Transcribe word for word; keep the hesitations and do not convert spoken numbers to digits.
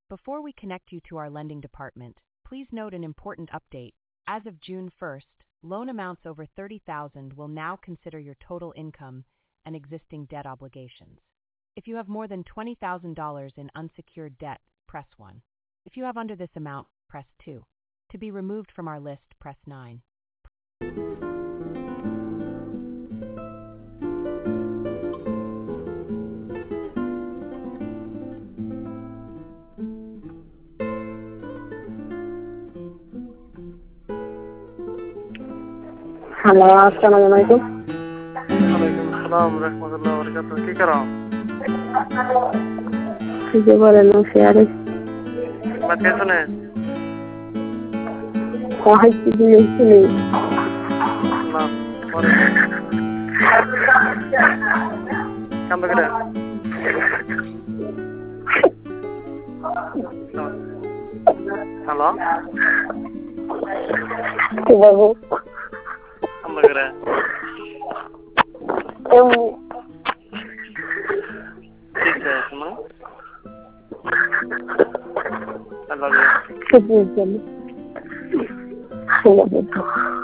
Before we connect you to our lending department, please note an important update. As of June first, loan amounts over thirty thousand dollars will now consider your total income and existing debt obligations. If you have more than twenty thousand dollars in unsecured debt, press one. If you have under this amount, press two. To be removed from our list, press nine. Hello अस्सलाम वालेकुम। वालेकुम अस्सलाम रहमतुल्लाहि व बरकातहू। की करो? ठीक है बोले ना शेयर बात कैसे सुने? कहाँ की भी सुने ना और काम बगैर हेलो बाबू काम बगैर एम ठीक है सुनो I love you. I love you.